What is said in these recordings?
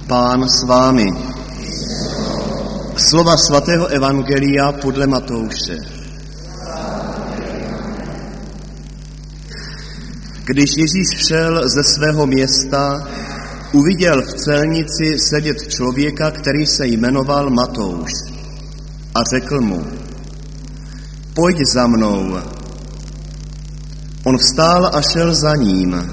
Pán s vámi. Slova svatého evangelia podle Matouše. Když Ježíš šel ze svého města, uviděl v celnici sedět člověka, který se jmenoval Matouš, a řekl mu: Pojď za mnou. On vstál a šel za ním.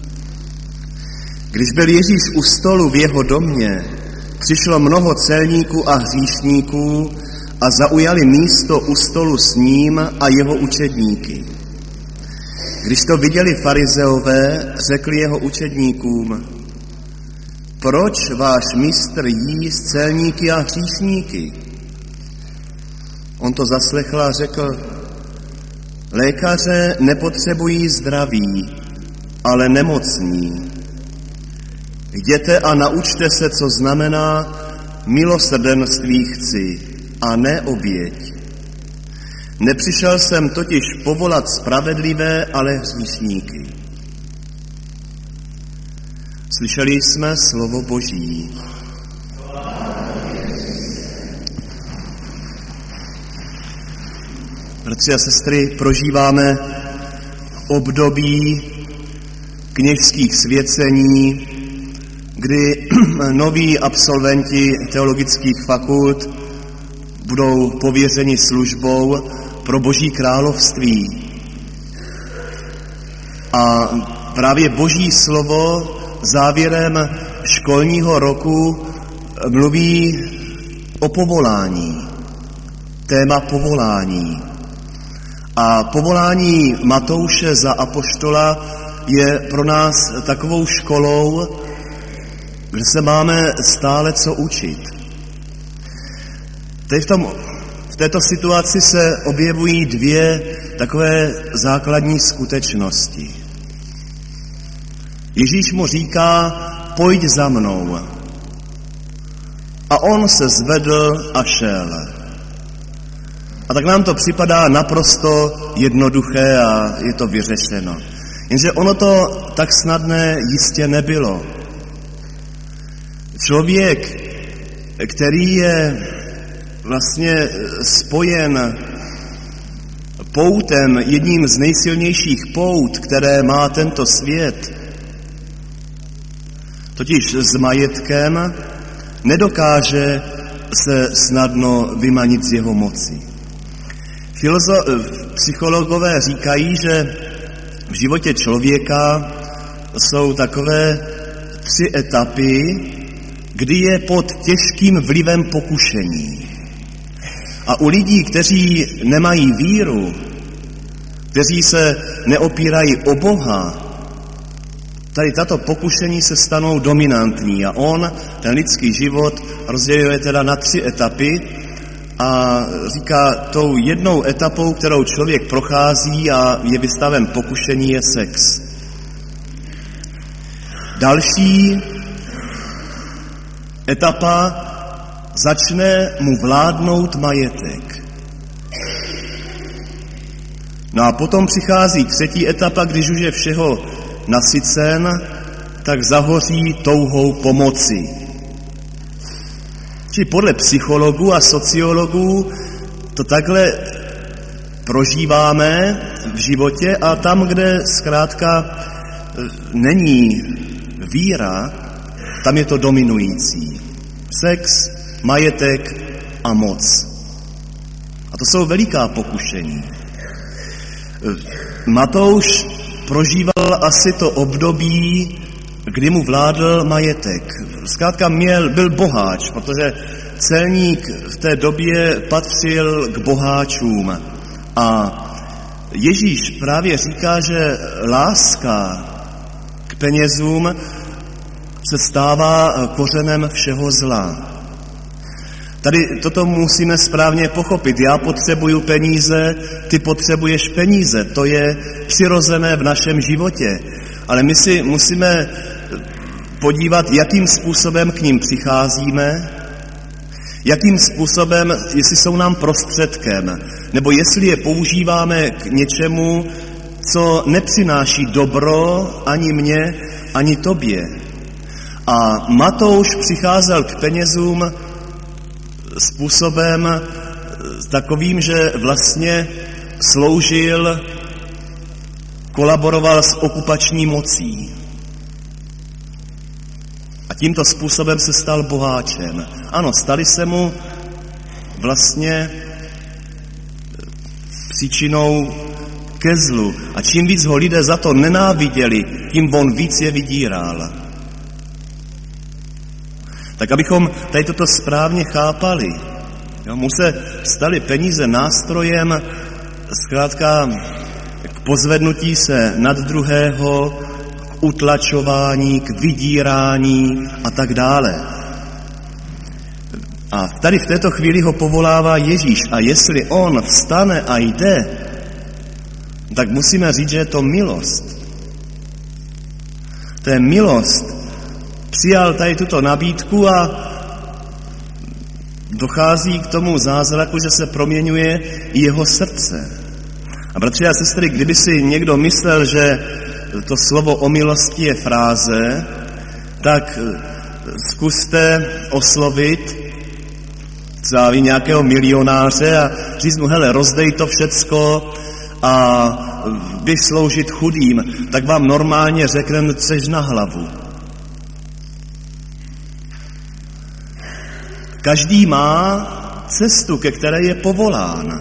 Když byl Ježíš u stolu v jeho domě, přišlo mnoho celníků a hříšníků a zaujali místo u stolu s ním a jeho učedníky. Když to viděli farizeové, řekli jeho učedníkům: Proč váš mistr jí s celníky a hříšníky? On to zaslechl a řekl: Lékaře nepotřebují zdraví, ale nemocní. Jděte a naučte se, co znamená milosrdenství chci a ne oběť. Nepřišel jsem totiž povolat spravedlivé, ale hříšníky. Slyšeli jsme slovo Boží. Bratři a sestry, prožíváme období kněžských svěcení, kdy noví absolventi teologických fakult budou pověřeni službou pro Boží království. A právě Boží slovo závěrem školního roku mluví o povolání, téma povolání. A povolání Matouše za apoštola je pro nás takovou školou, kde se máme stále co učit. Teď v této situaci se objevují dvě takové základní skutečnosti. Ježíš mu říká: Pojď za mnou. A on se zvedl a šel. A tak nám to připadá naprosto jednoduché a je to vyřešeno. Jenže ono to tak snadné jistě nebylo. Člověk, který je vlastně spojen poutem, jedním z nejsilnějších pout, které má tento svět, totiž s majetkem, nedokáže se snadno vymanit z jeho moci. Psychologové říkají, že v životě člověka jsou takové 3 etapy, kdy je pod těžkým vlivem pokušení. A u lidí, kteří nemají víru, kteří se neopírají o Boha, tady tato pokušení se stanou dominantní a on ten lidský život rozděluje teda na 3 etapy a říká, tou jednou etapou, kterou člověk prochází a je vystaven pokušení, je sex. Další etapa, začne mu vládnout majetek. No a potom přichází 3. etapa, když už je všeho nasycen, tak zahoří touhou pomoci. Či podle psychologů a sociologů to takhle prožíváme v životě a tam, kde zkrátka není víra, tam je to dominující. Sex, majetek a moc. A to jsou veliká pokušení. Matouš prožíval asi to období, kdy mu vládl majetek. Zkrátka byl boháč, protože celník v té době patřil k boháčům. A Ježíš právě říká, že láska k penězům se stává kořenem všeho zla. Tady toto musíme správně pochopit. Já potřebuju peníze, ty potřebuješ peníze. To je přirozené v našem životě. Ale my si musíme podívat, jakým způsobem k ním přicházíme, jakým způsobem, jestli jsou nám prostředkem, nebo jestli je používáme k něčemu, co nepřináší dobro ani mně, ani tobě. A Matouš přicházel k penězům způsobem takovým, že vlastně sloužil, kolaboroval s okupační mocí. A tímto způsobem se stal boháčem. Ano, stali se mu vlastně příčinou ke zlu. A čím víc ho lidé za to nenáviděli, tím on víc je vydíral. Tak abychom tady toto správně chápali, mu se staly peníze nástrojem zkrátka k pozvednutí se nad druhého, k utlačování, k vydírání a tak dále. A tady v této chvíli ho povolává Ježíš a jestli on vstane a jde, tak musíme říct, že je to milost. To je milost. Přijal tady tuto nabídku a dochází k tomu zázraku, že se proměňuje i jeho srdce. A bratři a sestry, kdyby si někdo myslel, že to slovo o milosti je fráze, tak zkuste oslovit třeba nějakého milionáře a říct mu, hele, rozdej to všecko a běž sloužit chudým, tak vám normálně řekne, seš na hlavu. Každý má cestu, ke které je povolán.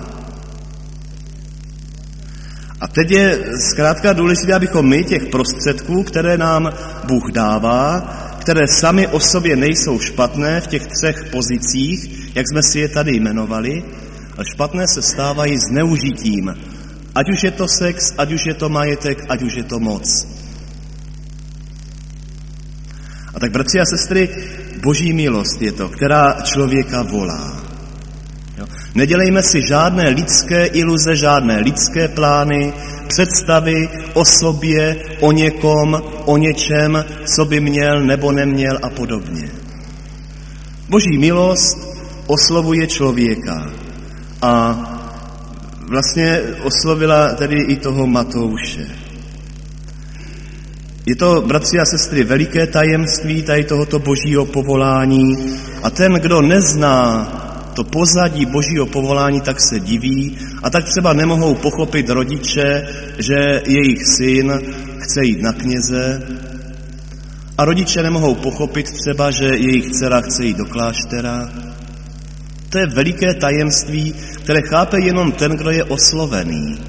A teď je zkrátka důležité, abychom my těch prostředků, které nám Bůh dává, které sami o sobě nejsou špatné v těch 3 pozicích, jak jsme si je tady jmenovali, ale špatné se stávají zneužitím. Ať už je to sex, ať už je to majetek, ať už je to moc. A tak, bratři a sestry, Boží milost je to, která člověka volá. Jo? Nedělejme si žádné lidské iluze, žádné lidské plány, představy o sobě, o někom, o něčem, co by měl nebo neměl a podobně. Boží milost oslovuje člověka a vlastně oslovila tedy i toho Matouše. Je to, bratři a sestry, veliké tajemství tady tohoto Božího povolání a ten, kdo nezná to pozadí Božího povolání, tak se diví a tak třeba nemohou pochopit rodiče, že jejich syn chce jít na kněze a rodiče nemohou pochopit třeba, že jejich dcera chce jít do kláštera. To je veliké tajemství, které chápe jenom ten, kdo je oslovený.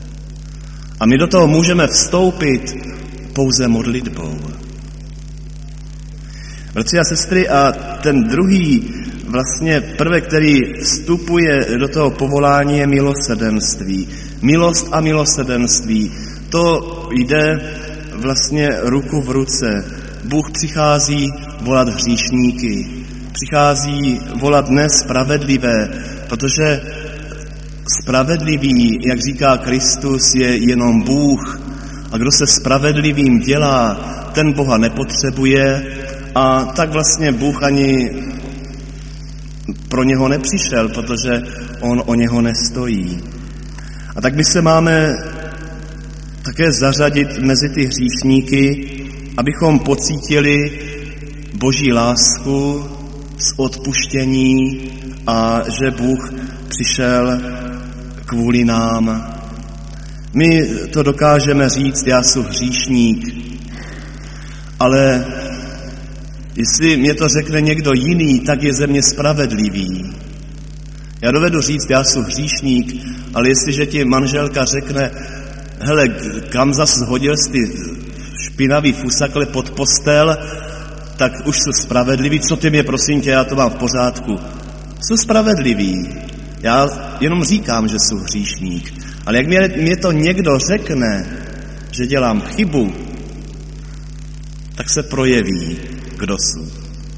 A my do toho můžeme vstoupit pouze modlitbou. Bratři a sestry, a ten druhý vlastně prvek, který vstupuje do toho povolání, je milosrdenství. Milost a milosrdenství, to jde vlastně ruku v ruce. Bůh přichází volat hříšníky, přichází volat nespravedlivé, protože spravedlivý, jak říká Kristus, je jenom Bůh. A kdo se spravedlivým dělá, ten Boha nepotřebuje a tak vlastně Bůh ani pro něho nepřišel, protože on o něho nestojí. A tak my se máme také zařadit mezi ty hříšníky, abychom pocítili Boží lásku s odpuštění a že Bůh přišel kvůli nám. My to dokážeme říct, já jsem hříšník, ale jestli mě to řekne někdo jiný, tak je ze mě spravedlivý. Já dovedu říct, já jsem hříšník, ale jestliže ti manželka řekne, hele, kam zas hodil jsi ty špinavý fusakle pod postel, tak už jsou spravedlivý. Co ty mě, prosím tě, já to mám v pořádku. Jsou spravedlivý. Já jenom říkám, že jsem hříšník. Ale jak mě to někdo řekne, že dělám chybu, tak se projeví, kdo jsem.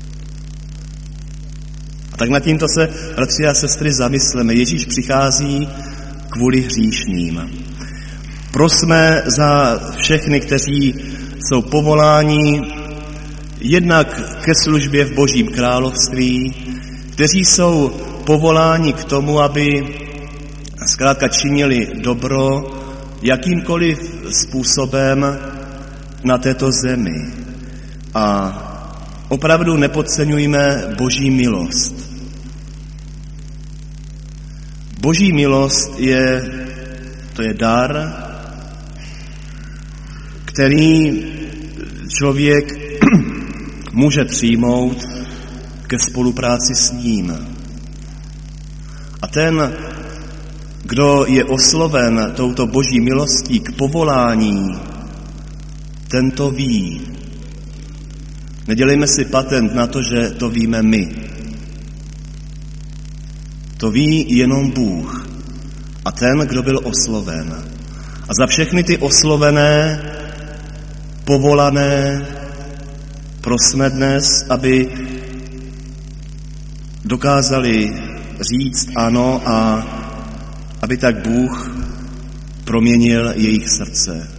A tak nad tímto se, bratři a sestry, zamysleme. Ježíš přichází kvůli hříšným. Prosme za všechny, kteří jsou povoláni jednak ke službě v Božím království, kteří jsou povoláni k tomu, aby zkrátka činili dobro jakýmkoliv způsobem na této zemi. A opravdu nepodceňujme Boží milost. Boží milost je dar, který člověk může přijmout ke spolupráci s ním. A ten, kdo je osloven touto Boží milostí k povolání, ten to ví. Nedělejme si patent na to, že to víme my. To ví jenom Bůh a ten, kdo byl osloven. A za všechny ty oslovené, povolané, prosme dnes, aby dokázali říct ano a aby tak Bůh proměnil jejich srdce.